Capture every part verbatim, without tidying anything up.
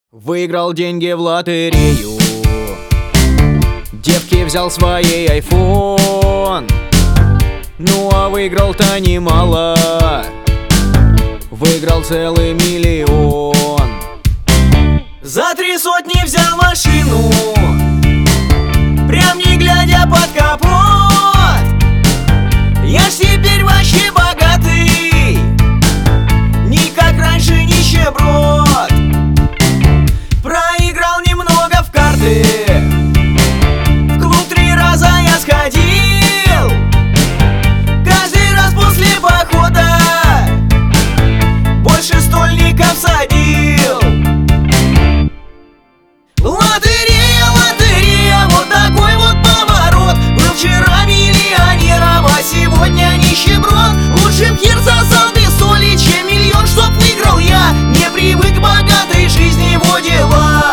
Выиграл деньги в лотерею, девке взял своей айфон. Ну а выиграл-то немало, выиграл целый миллион. За три сотни взял машину, прям не глядя под капот. Я ж теперь вообще богатый, не как раньше нищеброд. Проиграл немного в карты, в клуб три раза я сходил. Каждый раз после похода больше стольников садил. Лотерея, лотерея, вот такой вот поворот. Был вчера миллионером, а сегодня нищеброд. Лучше б хер сосал без соли, чем миллион, чтоб выиграл я. Не привык к богатой жизни, его дела,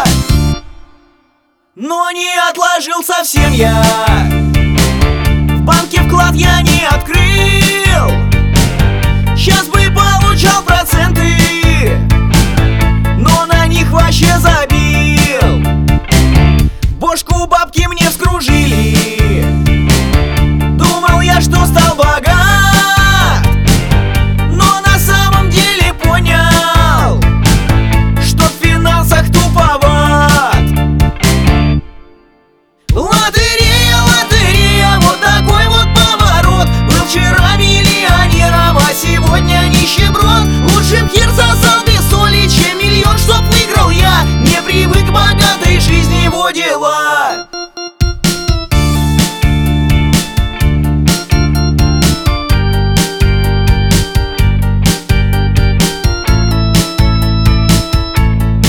но не отложил совсем я. В банке вклад я не открыл, сейчас бы получал проценты, но на них вообще забил. Бошку бабки мне вскружили, думал я, что стал богат, но на самом деле понял, что в финансах туповат. Лотерея, лотерея, вот такой вот поворот. Был вчера миллионером, а сегодня нищеброд. Лучше б хер сосал без соли, чем миллион, чтоб выиграл я. Не привык к богатой жизни, его дела.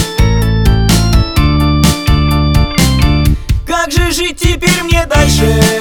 Как же жить теперь мне дальше?